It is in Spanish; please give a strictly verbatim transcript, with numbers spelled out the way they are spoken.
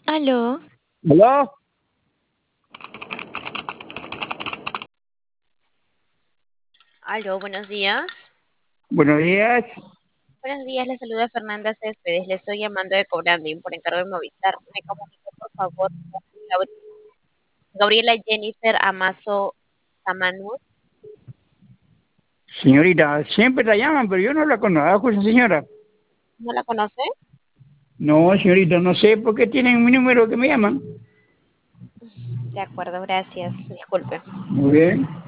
Aló, ¿Aló? aló, buenos días. Buenos días. Buenos días, le saluda Fernanda Céspedes. Le estoy llamando de Cobranding por encargo de Movistar. Me comunico, por favor, con Gab- Gabriela Jennifer Amazo Samanur. Señorita, siempre la llaman, pero yo no la conozco, esa señora. ¿No la conoce? No, señorita, no sé por qué tienen mi número que me llaman. De acuerdo, gracias. Disculpe. Muy bien.